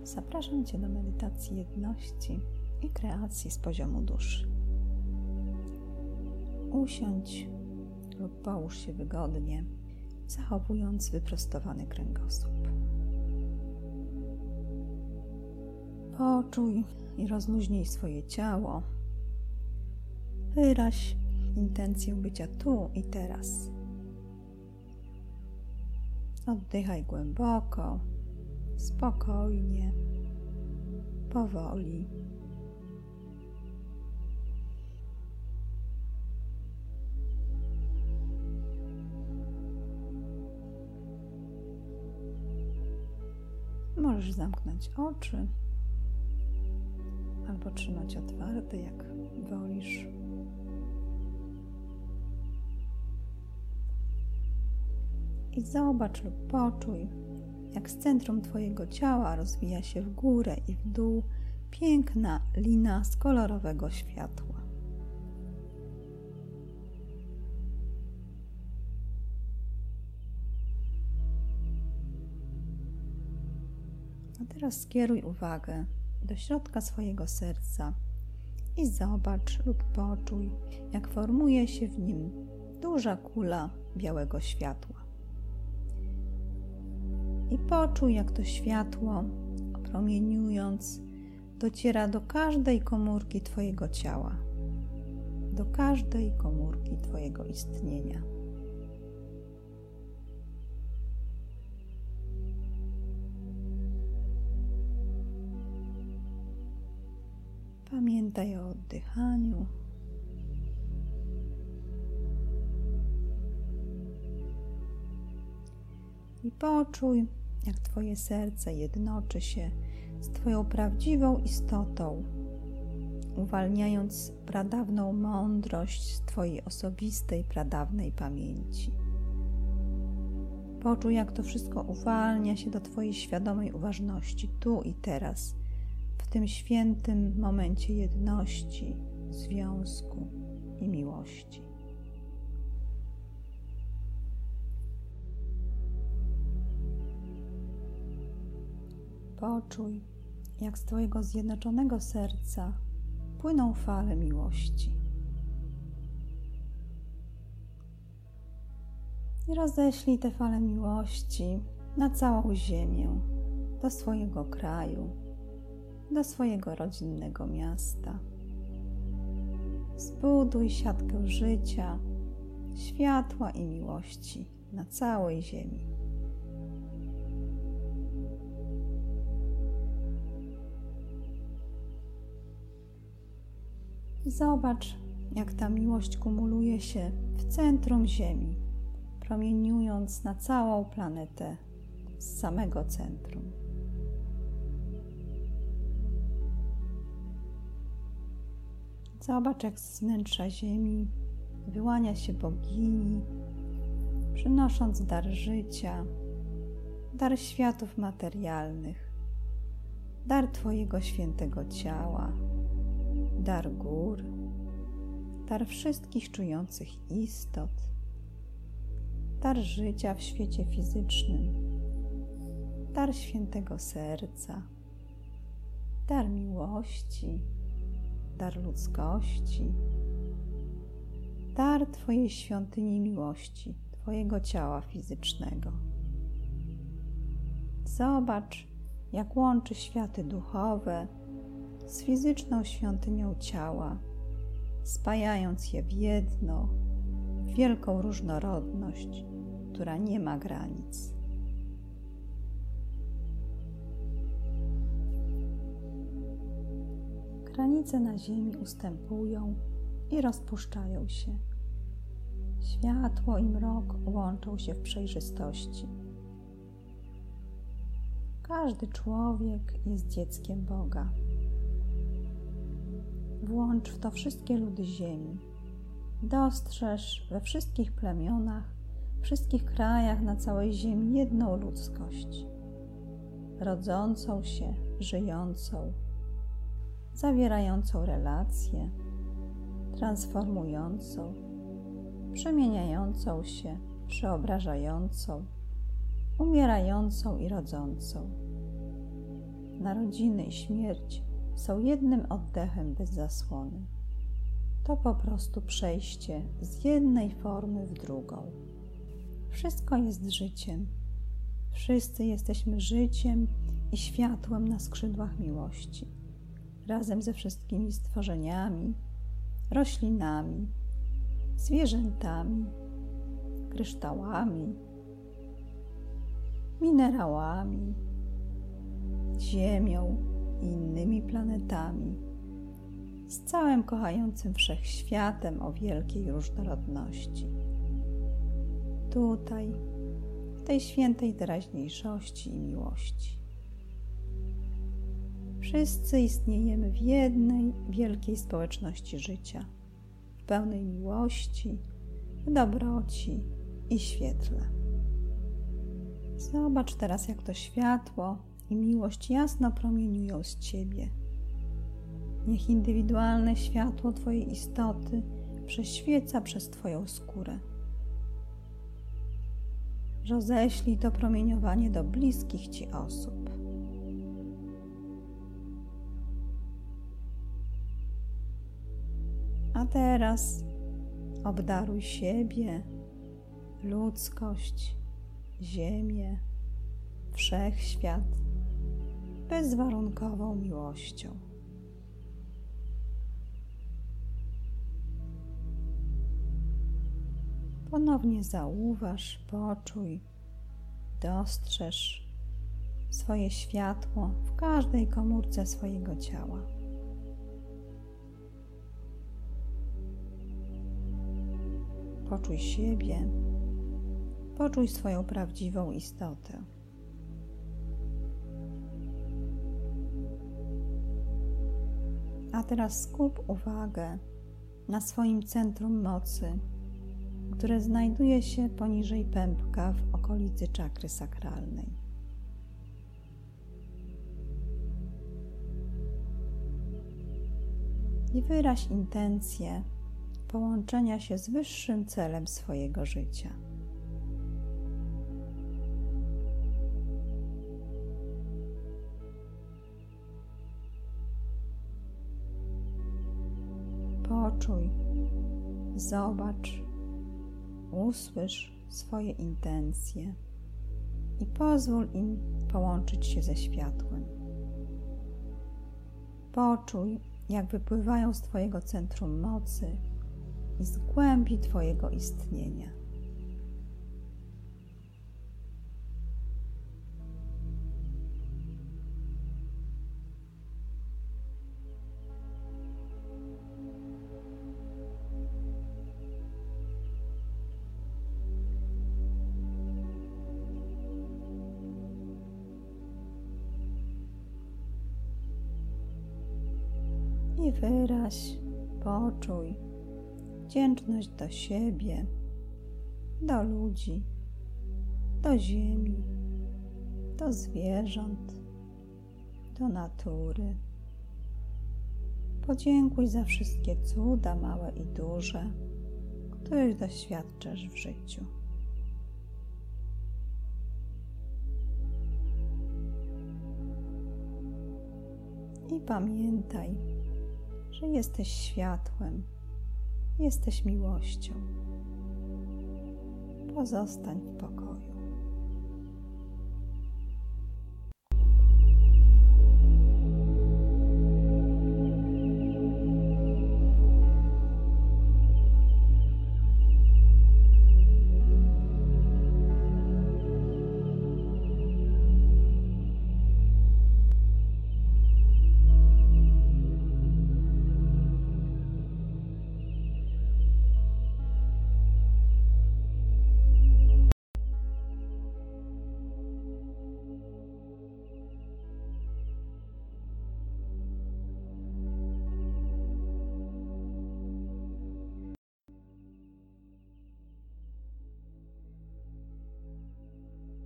Zapraszam Cię do medytacji jedności i kreacji z poziomu duszy. Usiądź lub połóż się wygodnie, zachowując wyprostowany kręgosłup. Poczuj i rozluźnij swoje ciało. Wyraź intencję bycia tu i teraz. Oddychaj głęboko, spokojnie, powoli. Możesz zamknąć oczy albo trzymać otwarte, jak wolisz. I zobacz lub poczuj, jak z centrum Twojego ciała rozwija się w górę i w dół piękna lina z kolorowego światła. A teraz skieruj uwagę do środka swojego serca i zobacz lub poczuj, jak formuje się w nim duża kula białego światła. I poczuj, jak to światło, promieniując, dociera do każdej komórki Twojego ciała, do każdej komórki Twojego istnienia. Pamiętaj o oddychaniu. I poczuj, jak Twoje serce jednoczy się z Twoją prawdziwą istotą, uwalniając pradawną mądrość z Twojej osobistej, pradawnej pamięci. Poczuj, jak to wszystko uwalnia się do Twojej świadomej uważności, tu i teraz, w tym świętym momencie jedności, związku i miłości. Poczuj, jak z Twojego zjednoczonego serca płyną fale miłości. I roześlij te fale miłości na całą ziemię, do swojego kraju, do swojego rodzinnego miasta. Zbuduj siatkę życia, światła i miłości na całej ziemi. Zobacz, jak ta miłość kumuluje się w centrum Ziemi, promieniując na całą planetę z samego centrum. Zobacz, jak z wnętrza Ziemi wyłania się bogini, przynosząc dar życia, dar światów materialnych, dar Twojego świętego ciała, dar gór, dar wszystkich czujących istot, dar życia w świecie fizycznym, dar świętego serca, dar miłości, dar ludzkości, dar Twojej świątyni miłości, Twojego ciała fizycznego. Zobacz, jak łączy światy duchowe z fizyczną świątynią ciała, spajając je w jedno, w wielką różnorodność, która nie ma granic. Granice na ziemi ustępują i rozpuszczają się. Światło i mrok łączą się w przejrzystości. Każdy człowiek jest dzieckiem Boga. Włącz w to wszystkie ludy ziemi. Dostrzeż we wszystkich plemionach, wszystkich krajach na całej ziemi jedną ludzkość. Rodzącą się, żyjącą, zawierającą relacje, transformującą, przemieniającą się, przeobrażającą, umierającą i rodzącą. narodziny i śmierć są jednym oddechem bez zasłony. To po prostu przejście z jednej formy w drugą. Wszystko jest życiem. Wszyscy jesteśmy życiem i światłem na skrzydłach miłości, razem ze wszystkimi stworzeniami, roślinami, zwierzętami, kryształami, minerałami, Ziemią i innymi planetami, z całym kochającym wszechświatem o wielkiej różnorodności. Tutaj, w tej świętej teraźniejszości i miłości. Wszyscy istniejemy w jednej wielkiej społeczności życia, w pełnej miłości, w dobroci i świetle. Zobacz teraz, jak to światło i miłość jasno promieniują z Ciebie. Niech indywidualne światło Twojej istoty prześwieca przez Twoją skórę. Roześlij to promieniowanie do bliskich Ci osób. A teraz obdaruj siebie, ludzkość, Ziemię, wszechświat bezwarunkową miłością. Ponownie zauważ, poczuj, dostrzeż swoje światło w każdej komórce swojego ciała. Poczuj siebie, poczuj swoją prawdziwą istotę. A teraz skup uwagę na swoim centrum mocy, które znajduje się poniżej pępka w okolicy czakry sakralnej. I wyraź intencję połączenia się z wyższym celem swojego życia. Poczuj, zobacz, usłysz swoje intencje i pozwól im połączyć się ze światłem. Poczuj, jak wypływają z Twojego centrum mocy i z głębi Twojego istnienia. I wyraź, poczuj wdzięczność do siebie, do ludzi, do ziemi, do zwierząt, do natury. Podziękuj za wszystkie cuda, małe i duże, których doświadczasz w życiu. I pamiętaj, że jesteś światłem, jesteś miłością. Pozostań w pokoju.